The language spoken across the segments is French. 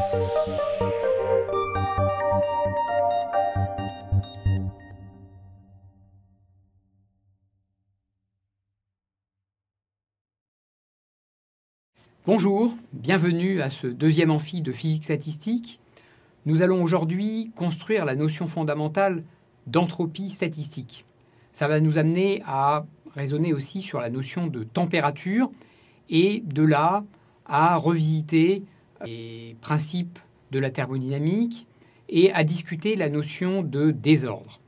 Bonjour, bienvenue à ce deuxième amphi de physique statistique. Nous allons aujourd'hui construire la notion fondamentale d'entropie statistique. Ça va nous amener à raisonner aussi sur la notion de température et de là à revisiter les principes de la thermodynamique et à discuter la notion de désordre.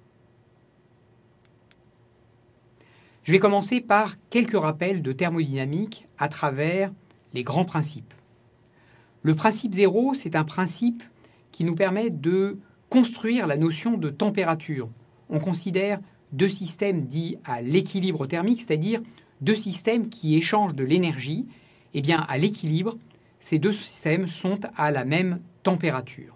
Je vais commencer par quelques rappels de thermodynamique à travers les grands principes. Le principe zéro, c'est un principe qui nous permet de construire la notion de température. On considère deux systèmes dits à l'équilibre thermique, c'est-à-dire deux systèmes qui échangent de l'énergie. Eh bien, à l'équilibre, ces deux systèmes sont à la même température.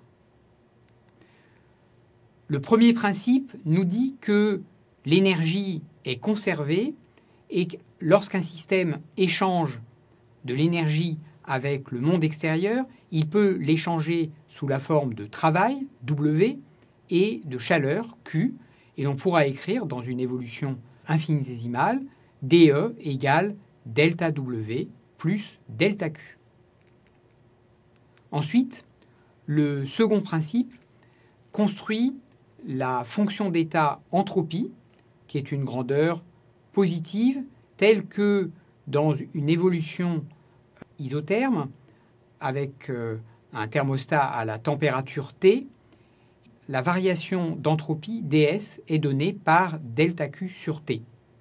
Le premier principe nous dit que l'énergie est conservée et que lorsqu'un système échange de l'énergie avec le monde extérieur, il peut l'échanger sous la forme de travail, W, et de chaleur, Q, et l'on pourra écrire dans une évolution infinitésimale, dE égale delta W plus delta Q. Ensuite, le second principe construit la fonction d'état entropie, qui est une grandeur positive, telle que dans une évolution isotherme, avec un thermostat à la température T, la variation d'entropie ds est donnée par delta Q sur T.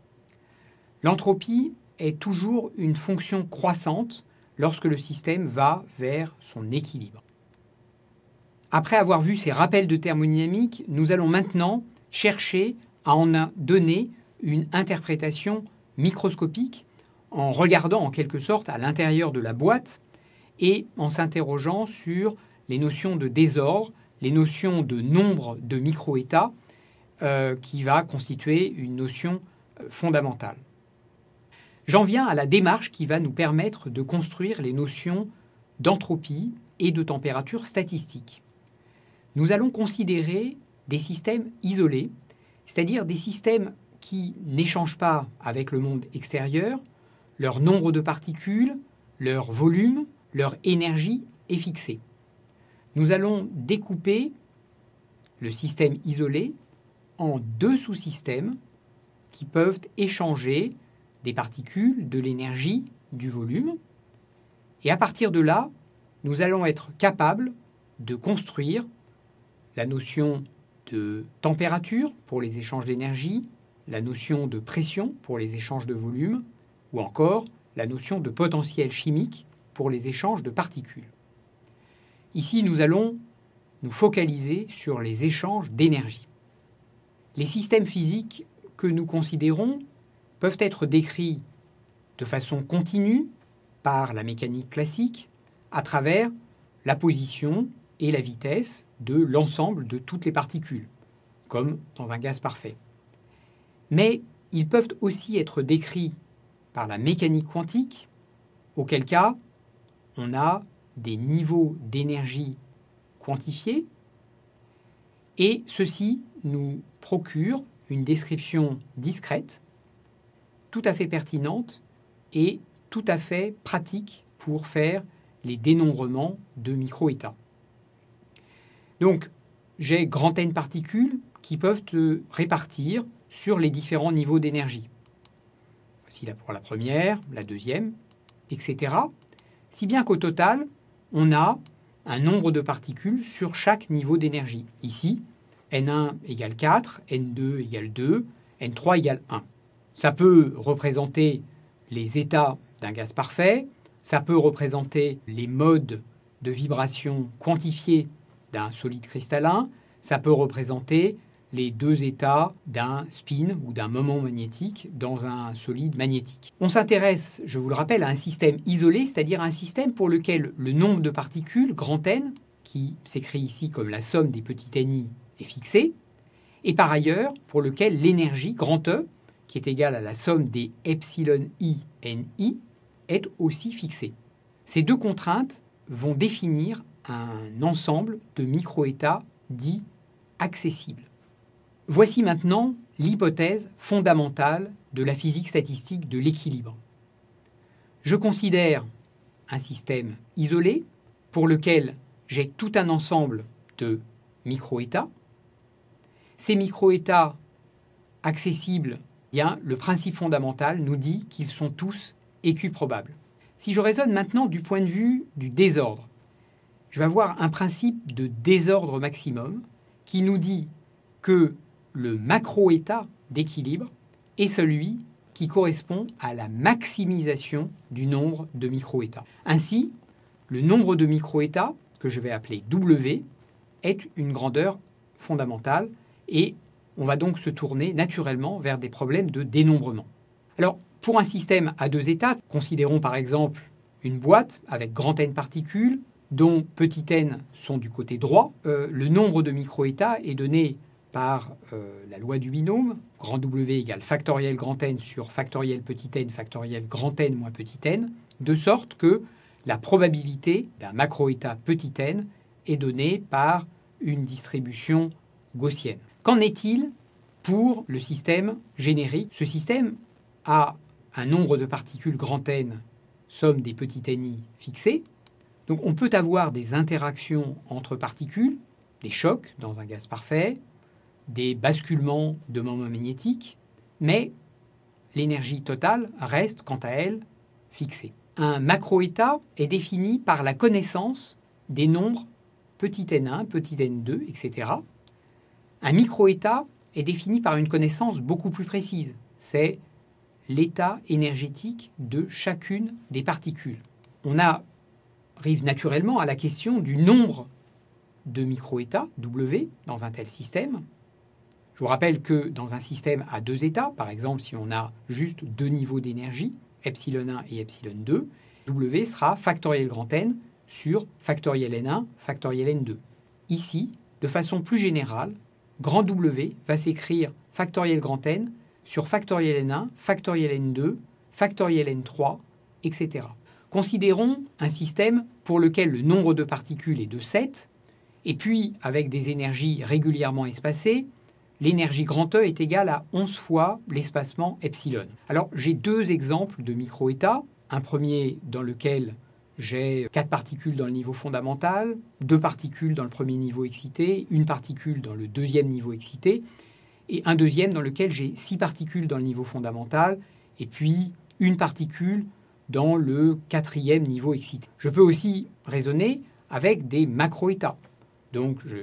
L'entropie est toujours une fonction croissante lorsque le système va vers son équilibre. Après avoir vu ces rappels de thermodynamique, nous allons maintenant chercher à en donner une interprétation microscopique en regardant en quelque sorte à l'intérieur de la boîte et en s'interrogeant sur les notions de désordre, les notions de nombre de micro-états qui va constituer une notion fondamentale. J'en viens à la démarche qui va nous permettre de construire les notions d'entropie et de température statistique. Nous allons considérer des systèmes isolés, c'est-à-dire des systèmes qui n'échangent pas avec le monde extérieur. Leur nombre de particules, leur volume, leur énergie est fixé. Nous allons découper le système isolé en deux sous-systèmes qui peuvent échanger des particules, de l'énergie, du volume. Et à partir de là, nous allons être capables de construire la notion de température pour les échanges d'énergie, la notion de pression pour les échanges de volume, ou encore la notion de potentiel chimique pour les échanges de particules. Ici, nous allons nous focaliser sur les échanges d'énergie. Les systèmes physiques que nous considérons peuvent être décrits de façon continue par la mécanique classique à travers la position et la vitesse de l'ensemble de toutes les particules, comme dans un gaz parfait. Mais ils peuvent aussi être décrits par la mécanique quantique, auquel cas on a des niveaux d'énergie quantifiés, et ceci nous procure une description discrète, tout à fait pertinente et tout à fait pratique pour faire les dénombrements de micro-états. Donc, j'ai grand N particules qui peuvent se répartir sur les différents niveaux d'énergie. Voici là pour la première, la deuxième, etc. Si bien qu'au total, on a un nombre de particules sur chaque niveau d'énergie. Ici, N1 égale 4, N2 égale 2, N3 égale 1. Ça peut représenter les états d'un gaz parfait, ça peut représenter les modes de vibration quantifiés d'un solide cristallin, ça peut représenter les deux états d'un spin ou d'un moment magnétique dans un solide magnétique. On s'intéresse, je vous le rappelle, à un système isolé, c'est-à-dire un système pour lequel le nombre de particules, grand N, qui s'écrit ici comme la somme des petits ni, est fixé, et par ailleurs pour lequel l'énergie, grand E, qui est égale à la somme des epsilon i ni, est aussi fixée. Ces deux contraintes vont définir un ensemble de micro-états dits accessibles. Voici maintenant l'hypothèse fondamentale de la physique statistique de l'équilibre. Je considère un système isolé pour lequel j'ai tout un ensemble de micro-états. Ces micro-états accessibles, bien, le principe fondamental nous dit qu'ils sont tous équiprobables. Si je raisonne maintenant du point de vue du désordre, je vais avoir un principe de désordre maximum qui nous dit que le macro-état d'équilibre est celui qui correspond à la maximisation du nombre de micro-états. Ainsi, le nombre de micro-états, que je vais appeler W, est une grandeur fondamentale et on va donc se tourner naturellement vers des problèmes de dénombrement. Alors, pour un système à deux états, considérons par exemple une boîte avec grand N particules, dont petit n sont du côté droit. Le nombre de micro-états est donné par la loi du binôme, grand W égale factoriel grand N sur factoriel petit n factoriel grand N moins petit n, de sorte que la probabilité d'un macro-état petit n est donnée par une distribution gaussienne. Qu'en est-il pour le système générique? Ce système a un nombre de particules grand N, somme des petits ni fixés. Donc on peut avoir des interactions entre particules, des chocs dans un gaz parfait, des basculements de moments magnétiques, mais l'énergie totale reste quant à elle fixée. Un macro-état est défini par la connaissance des nombres petit n1, petit n2, etc. Un micro-état est défini par une connaissance beaucoup plus précise. C'est l'état énergétique de chacune des particules. On arrive naturellement à la question du nombre de micro-états, W, dans un tel système. Je vous rappelle que dans un système à deux états, par exemple si on a juste deux niveaux d'énergie, epsilon 1 et epsilon 2, W sera factoriel grand N sur factoriel N1, factoriel N2. Ici, de façon plus générale, grand W va s'écrire factoriel grand N sur factoriel N1, factoriel N2, factoriel N3, etc. Considérons un système pour lequel le nombre de particules est de 7, et puis avec des énergies régulièrement espacées, l'énergie grand E est égale à 11 fois l'espacement epsilon. Alors j'ai deux exemples de micro-états. Un premier dans lequel j'ai 4 particules dans le niveau fondamental, 2 particules dans le premier niveau excité, une particule dans le deuxième niveau excité, et un deuxième dans lequel j'ai 6 particules dans le niveau fondamental, et puis une particule dans le quatrième niveau excité. Je peux aussi raisonner avec des macro-états. Donc je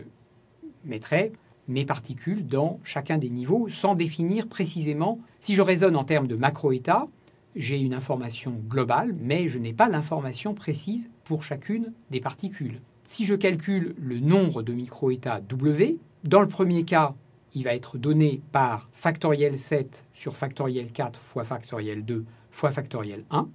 mettrai mes particules dans chacun des niveaux sans définir précisément. Si je raisonne en termes de macro-états, j'ai une information globale, mais je n'ai pas l'information précise pour chacune des particules. Si je calcule le nombre de micro-états W, dans le premier cas, il va être donné par factoriel 7 sur factoriel 4 fois factoriel 2 fois factoriel 1.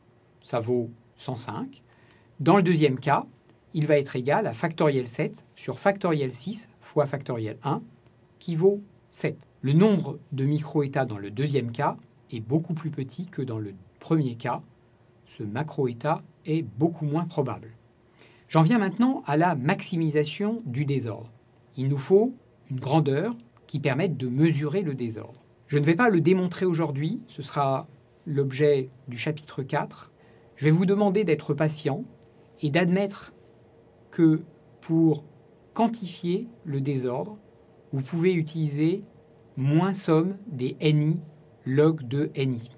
Ça vaut 105. Dans le deuxième cas, il va être égal à factoriel 7 sur factoriel 6 fois factoriel 1, qui vaut 7. Le nombre de micro-états dans le deuxième cas est beaucoup plus petit que dans le premier cas. Ce macro-état est beaucoup moins probable. J'en viens maintenant à la maximisation du désordre. Il nous faut une grandeur qui permette de mesurer le désordre. Je ne vais pas le démontrer aujourd'hui, ce sera l'objet du chapitre 4. Je vais vous demander d'être patient et d'admettre que pour quantifier le désordre, vous pouvez utiliser moins somme des ni log de ni.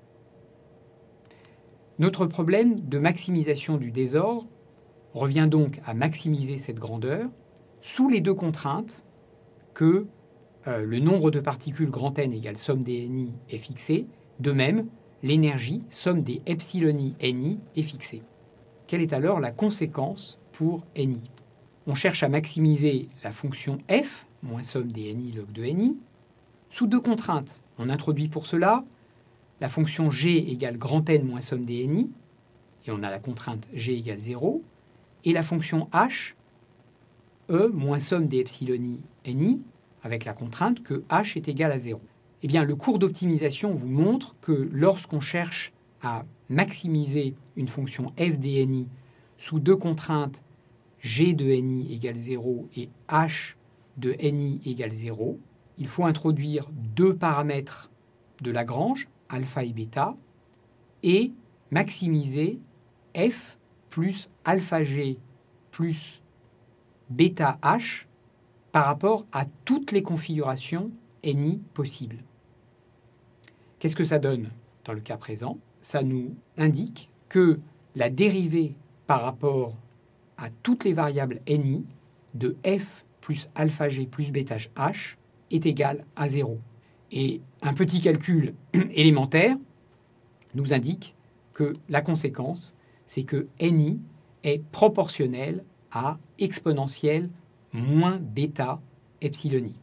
Notre problème de maximisation du désordre revient donc à maximiser cette grandeur sous les deux contraintes que le nombre de particules grand N égale somme des ni est fixé. De même, l'énergie somme des epsilon i ni est fixée. Quelle est alors la conséquence pour ni? On cherche à maximiser la fonction f, moins somme des ni log de ni, sous deux contraintes. On introduit pour cela la fonction g égale grand N moins somme des ni, et on a la contrainte g égale 0, et la fonction h, e moins somme des epsilon i ni, avec la contrainte que h est égal à 0. Eh bien, le cours d'optimisation vous montre que lorsqu'on cherche à maximiser une fonction f des ni sous deux contraintes G de Ni égale 0 et H de Ni égale 0, il faut introduire deux paramètres de Lagrange, alpha et bêta, et maximiser F plus alpha G plus bêta H par rapport à toutes les configurations Ni possibles. Qu'est-ce que ça donne dans le cas présent? Ça nous indique que la dérivée par rapport à toutes les variables Ni de F plus alpha G plus bêta H est égale à 0. Et un petit calcul élémentaire nous indique que la conséquence, c'est que Ni est proportionnel à exponentielle moins bêta epsilon i.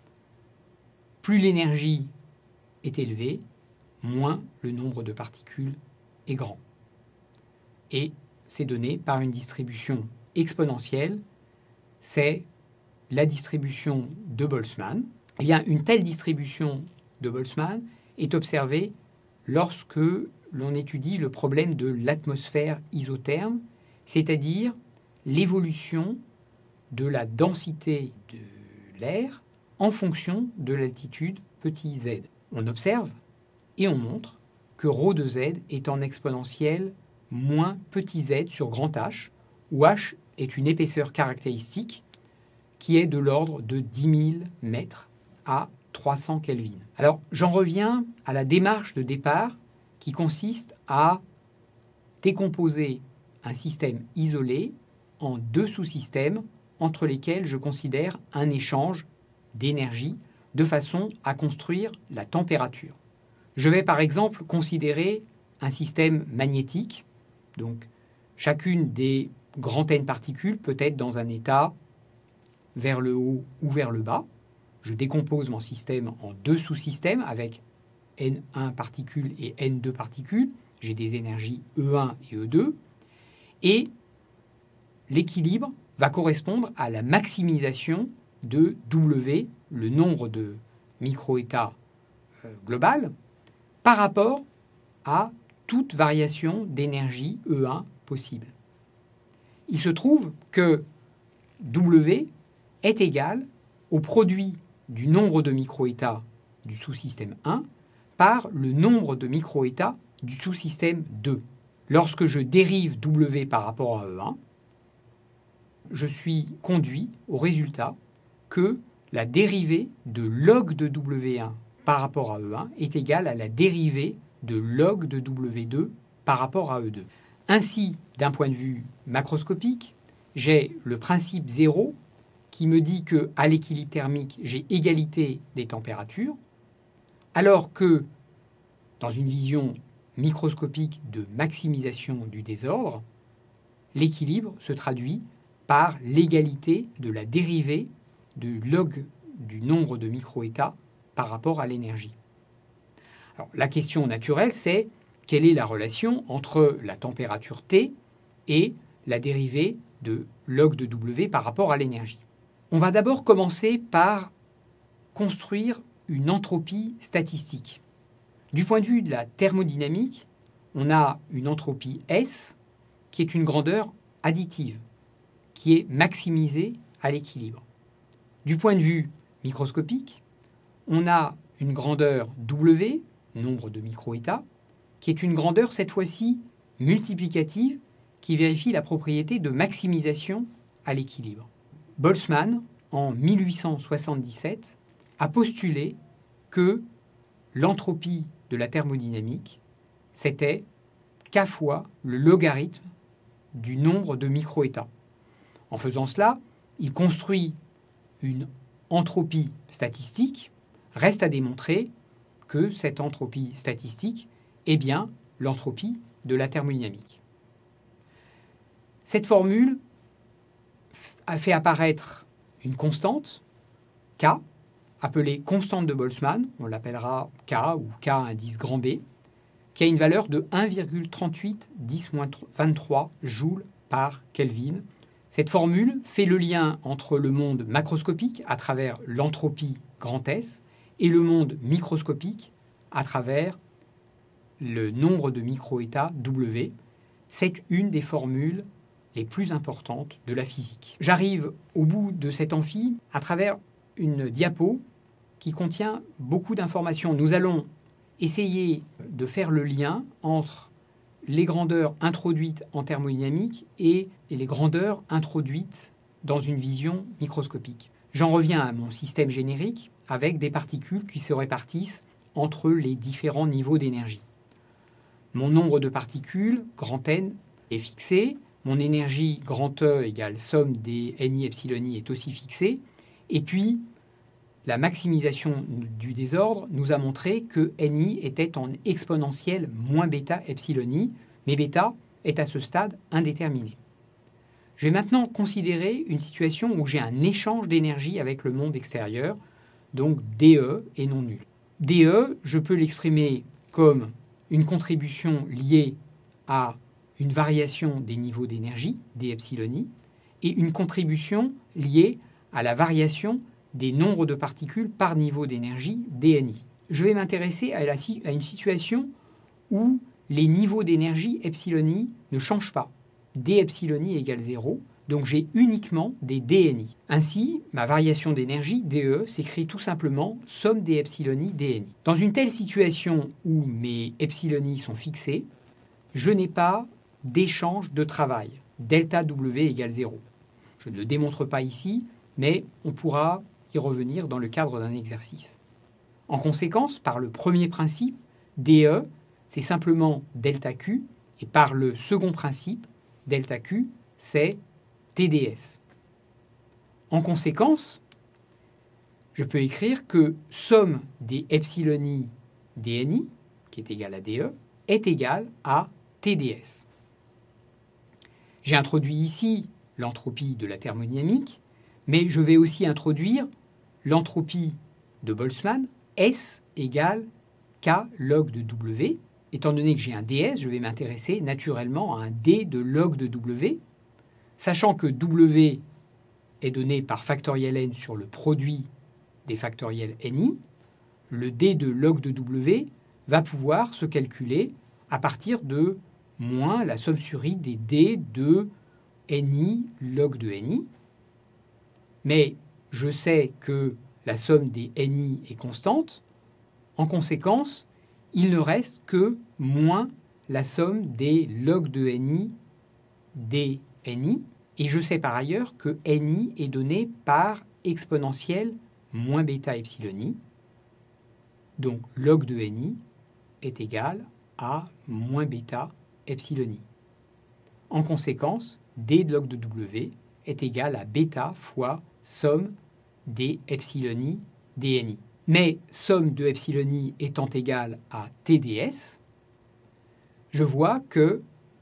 Plus l'énergie est élevée, moins le nombre de particules est grand. Et c'est donné par une distribution exponentielle, c'est la distribution de Boltzmann. Eh bien, une telle distribution de Boltzmann est observée lorsque l'on étudie le problème de l'atmosphère isotherme, c'est-à-dire l'évolution de la densité de l'air en fonction de l'altitude petit z. On observe et on montre que ρ de z est en exponentielle moins petit z sur grand H, où H est une épaisseur caractéristique qui est de l'ordre de 10 000 mètres à 300 Kelvin. Alors, j'en reviens à la démarche de départ qui consiste à décomposer un système isolé en deux sous-systèmes entre lesquels je considère un échange d'énergie de façon à construire la température. Je vais par exemple considérer un système magnétique. Donc, chacune des grandes N particules peut être dans un état vers le haut ou vers le bas. Je décompose mon système en deux sous-systèmes avec N1 particules et N2 particules. J'ai des énergies E1 et E2. Et l'équilibre va correspondre à la maximisation de W, le nombre de microétats global, par rapport à toute variation d'énergie E1 possible. Il se trouve que W est égal au produit du nombre de microétats du sous-système 1 par le nombre de microétats du sous-système 2. Lorsque je dérive W par rapport à E1, je suis conduit au résultat que la dérivée de log de W1 par rapport à E1 est égale à la dérivée de log de W2 par rapport à E2. Ainsi, d'un point de vue macroscopique, j'ai le principe 0 qui me dit qu'à l'équilibre thermique, j'ai égalité des températures, alors que dans une vision microscopique de maximisation du désordre, l'équilibre se traduit par l'égalité de la dérivée du log du nombre de microétats par rapport à l'énergie. Alors, la question naturelle, c'est quelle est la relation entre la température T et la dérivée de log de W par rapport à l'énergie. On va d'abord commencer par construire une entropie statistique. Du point de vue de la thermodynamique, on a une entropie S qui est une grandeur additive, qui est maximisée à l'équilibre. Du point de vue microscopique, on a une grandeur W, nombre de microétats, qui est une grandeur cette fois-ci multiplicative qui vérifie la propriété de maximisation à l'équilibre. Boltzmann, en 1877, a postulé que l'entropie de la thermodynamique, c'était K fois le logarithme du nombre de microétats. En faisant cela, il construit une entropie statistique. Reste à démontrer que cette entropie statistique est bien l'entropie de la thermodynamique. Cette formule a fait apparaître une constante, K, appelée constante de Boltzmann, on l'appellera K ou K indice grand B, qui a une valeur de 1,38 10-23 joules par Kelvin. Cette formule fait le lien entre le monde macroscopique à travers l'entropie grand S et le monde microscopique à travers le nombre de microétats W. C'est une des formules les plus importantes de la physique. J'arrive au bout de cet amphi à travers une diapo qui contient beaucoup d'informations. Nous allons essayer de faire le lien entre les grandeurs introduites en thermodynamique et les grandeurs introduites dans une vision microscopique. J'en reviens à mon système générique avec des particules qui se répartissent entre les différents niveaux d'énergie. Mon nombre de particules, grand N, est fixé. Mon énergie, grand E, égale somme des Ni epsilon I, est aussi fixée. Et puis, la maximisation du désordre nous a montré que Ni était en exponentielle moins bêta epsilon I, mais bêta est à ce stade indéterminé. Je vais maintenant considérer une situation où j'ai un échange d'énergie avec le monde extérieur, donc dE est non nul. dE, je peux l'exprimer comme une contribution liée à une variation des niveaux d'énergie, d epsilon I, et une contribution liée à la variation des nombres de particules par niveau d'énergie, dNi. Je vais m'intéresser à une situation où les niveaux d'énergie epsilon I ne changent pas. d epsilon I égale 0, donc j'ai uniquement des dNi. Ainsi, ma variation d'énergie, dE, s'écrit tout simplement somme des epsilon I dNi. Dans une telle situation où mes epsilon I sont fixés, je n'ai pas d'échange de travail. Delta W égale 0. Je ne le démontre pas ici, mais on pourra y revenir dans le cadre d'un exercice. En conséquence, par le premier principe, dE, c'est simplement delta Q, et par le second principe, delta Q, c'est TdS. En conséquence, je peux écrire que somme des epsilon I dNi, qui est égal à dE, est égal à TdS. J'ai introduit ici l'entropie de la thermodynamique, mais je vais aussi introduire l'entropie de Boltzmann, S égale K log de W. Étant donné que j'ai un ds, je vais m'intéresser naturellement à un d de log de W, sachant que W est donné par factoriel n sur le produit des factoriels ni, le d de log de W va pouvoir se calculer à partir de moins la somme sur i des d de ni log de ni. Mais je sais que la somme des ni est constante. En conséquence, il ne reste que moins la somme des log de ni des ni. Et je sais par ailleurs que ni est donné par exponentielle moins bêta epsilon i. Donc log de ni est égal à moins bêta epsilon i. En conséquence, d de log de W est égal à bêta fois somme des epsilon i dni. Mais somme de epsilon i étant égale à TdS, je vois que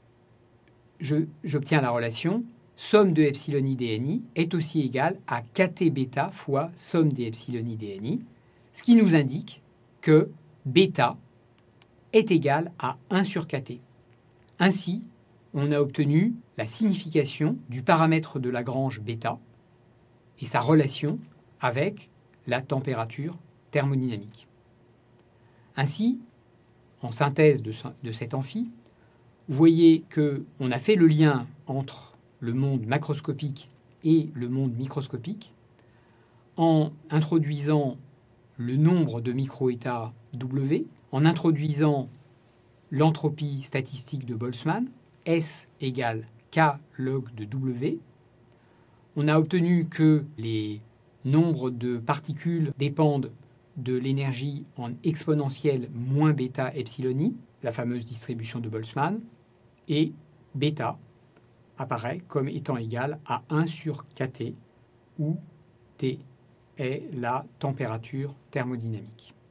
j'obtiens la relation somme de epsilon i dni est aussi égale à kt bêta fois somme des epsilon i dni, ce qui nous indique que bêta est égal à 1 sur kt. Ainsi, on a obtenu la signification du paramètre de Lagrange bêta et sa relation avec la température thermodynamique. Ainsi, en synthèse de cet amphi, vous voyez qu'on a fait le lien entre le monde macroscopique et le monde microscopique en introduisant le nombre de microétats W, en introduisant l'entropie statistique de Boltzmann, S égale K log de W. On a obtenu que les nombres de particules dépendent de l'énergie en exponentielle moins bêta epsilon i, la fameuse distribution de Boltzmann, et bêta apparaît comme étant égal à 1 sur kt, où T est la température thermodynamique.